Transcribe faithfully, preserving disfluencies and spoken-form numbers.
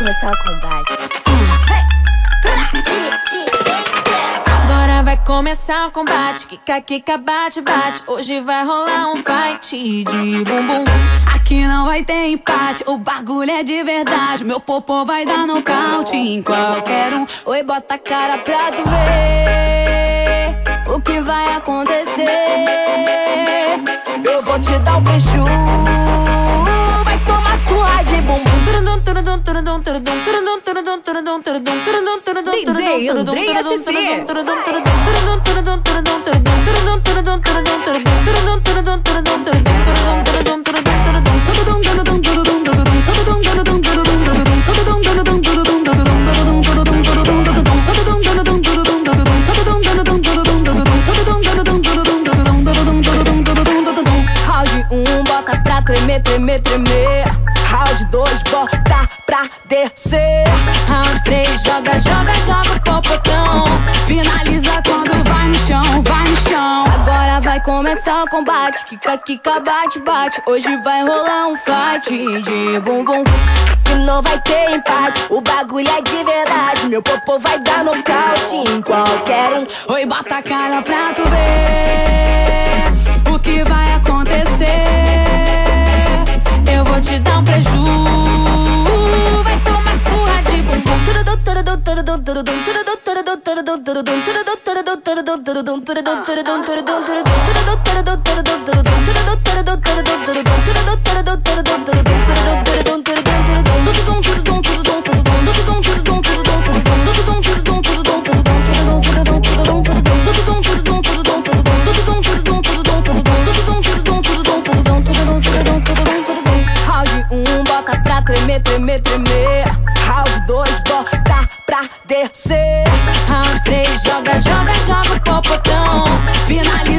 começar o combate. Agora vai começar o combate. Kika, kika, bate, bate. Hoje vai rolar um fight de bumbum. Aqui não vai ter empate, o bagulho é de verdade. Meu popô vai dar nocaute em qualquer um. Oi, bota a cara pra tu ver o que vai acontecer. Eu vou te dar um beijo, vai tomar surra de bumbum. D J Andrei S C. Round um, bota pra tremer, tremer, tremer. Round dois, bota pra descer. Round três, joga, joga, joga o popotão. Finaliza quando vai no chão, vai no chão. Agora vai começar o combate. Kika, kika, bate, bate. Hoje vai rolar um fight de bumbum. Que não vai ter empate, o bagulho é de verdade. Meu popô vai dar nocaute em qualquer um. Oi, bota a cara pra tu ver o que vai acontecer. Eu vou te dar um preju, vai tomar surra de bumbum. Round um, bota pra tremer, tremer, tremer. Round dois, bota pra descer. Round três, joga, joga, joga o popotão. Finaliza